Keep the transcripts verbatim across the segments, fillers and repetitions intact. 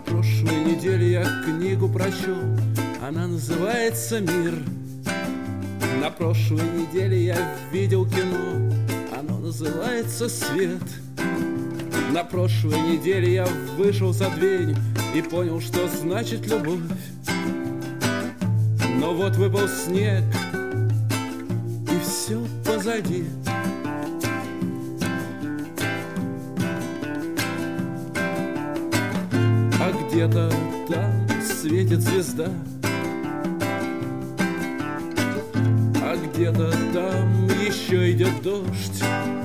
прошлой неделе я книгу прочел, она называется «Мир». На прошлой неделе я видел кино, оно называется «Свет». На прошлой неделе я вышел за дверь и понял, что значит любовь. Но вот выпал снег, и все позади. А где-то там светит звезда, а где-то там еще идет дождь,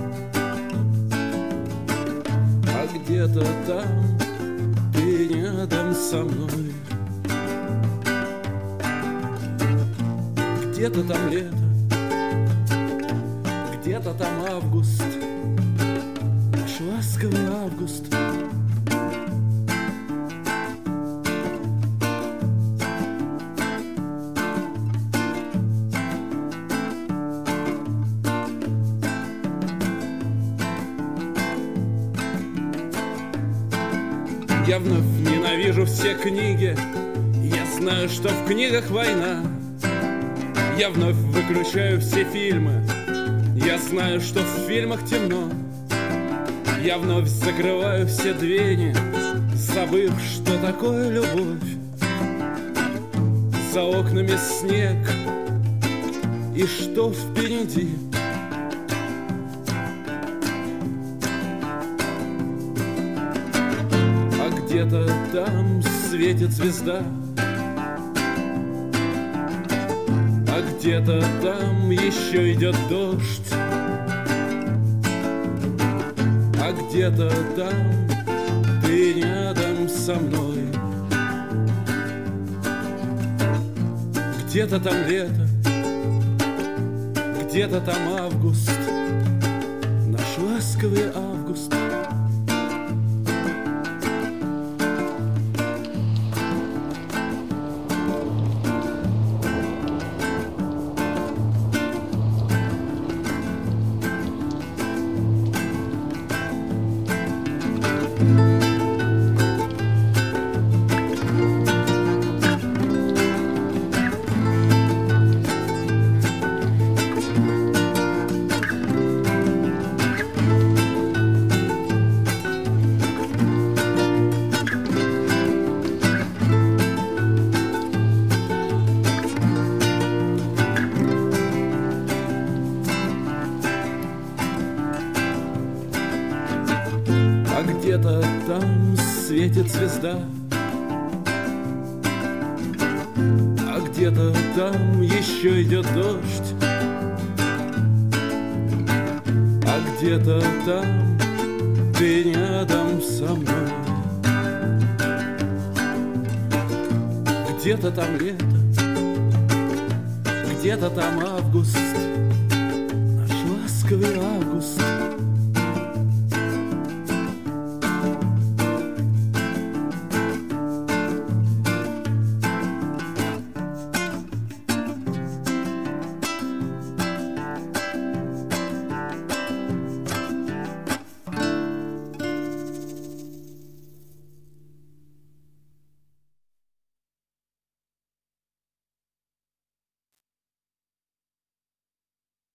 а где-то там ты рядом со мной. Где-то там лето, где-то там август, наш ласковый август. Я вновь ненавижу все книги, я знаю, что в книгах война. Я вновь выключаю все фильмы, я знаю, что в фильмах темно. Я вновь закрываю все двери, забыв, что такое любовь. За окнами снег, и что впереди? А где-то там светит звезда, а где-то там еще идет дождь, а где-то там ты рядом со мной. Где-то там лето, где-то там август, наш ласковый август. Где-то там светит звезда, а где-то там еще идет дождь, а где-то там ты рядом со мной. Где-то там лето, где-то там август, наш ласковый август.